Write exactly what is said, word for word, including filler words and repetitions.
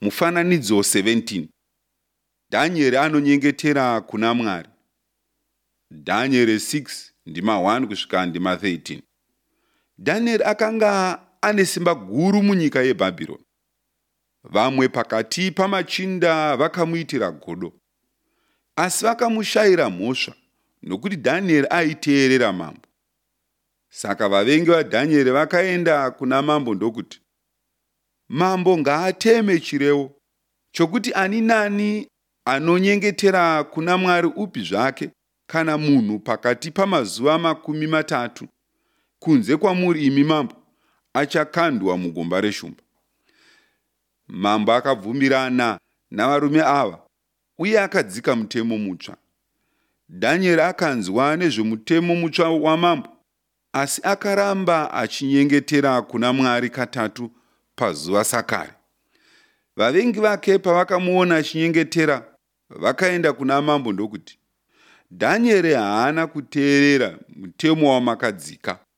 Mufananidzo saventeen. Dhanieri anonyengetera kuna Mwari. Dhanieri six ndima one kusvika ndima thirteen. Dhanieri akanga ane simba guru munyika yeBhabhironi. Vamwe pakati pamachinda vakamuitira godo, asi vakamushayira mhosva nokuti Dhanieri aiteerera mambo. Saka vavengi vaDhanieri vakaenda kuna mambo ndokuti, mambo ngaateme chirevo chokuti ani nani anonyengetera kuna mwari upi zvake kana munhu pakati pamazuva makumi matatu kunze kwamuri imi mambo achakandwa mugomba reshumba. Mambo akabvumirana navarume ava uye akadzika mutemo mutsva. Dhanieri akanzwa nezvomutemo mutsva wamambo, asi akaramba achinyengetera kuna Mwari katatu pazuva sakare. Vavengi vake pavakamuona achinyengetera, vakaenda kuna mambo ndokuti, Dhanieri haana kuteerera mutemo wamakadzika.